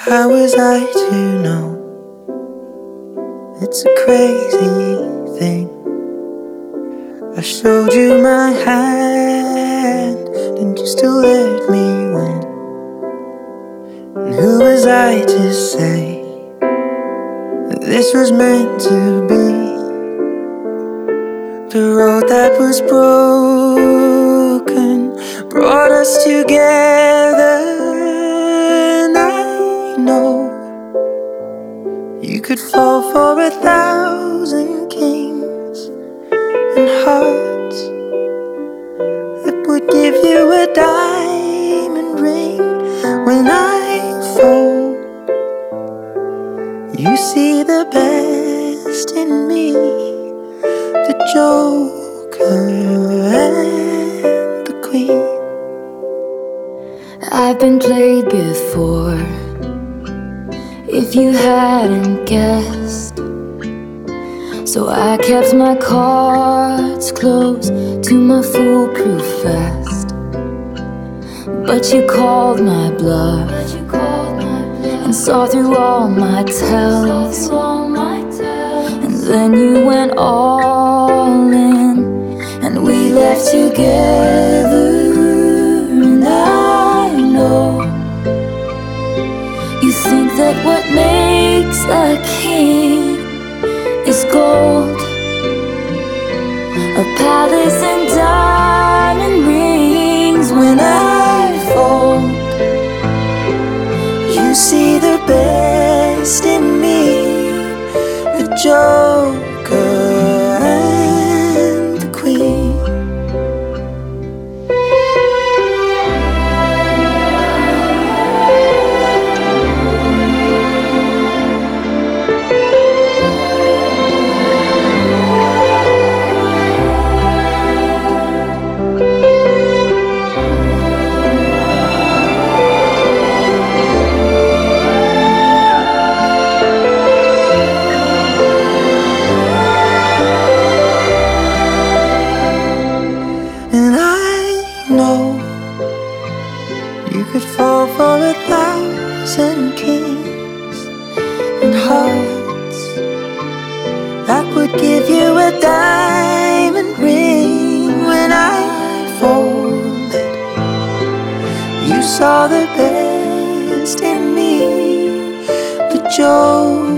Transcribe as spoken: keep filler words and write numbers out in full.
How was I to know? It's a crazy thing. I showed you my hand, and you still let me win. And who was I to say that this was meant to be? The road that was broken brought us together. And I know you could fall for a thousand kings and hearts that would give you a diamond ring. When I fall, you see the best in me, the Joker and the Queen. I've been played before, if you hadn't guessed. So I kept my cards close to my foolproof vest. But you called my bluff and saw through all my tells. And then you went all in, and we left together. And I know you think that what makes a king is gold, a palace and diamond rings. When I fold, you see the best in me, the Joker and the Queen. And I know you could fall for a thousand kings and hearts that would give you a diamond ring. When I folded, you saw the best in me, the joy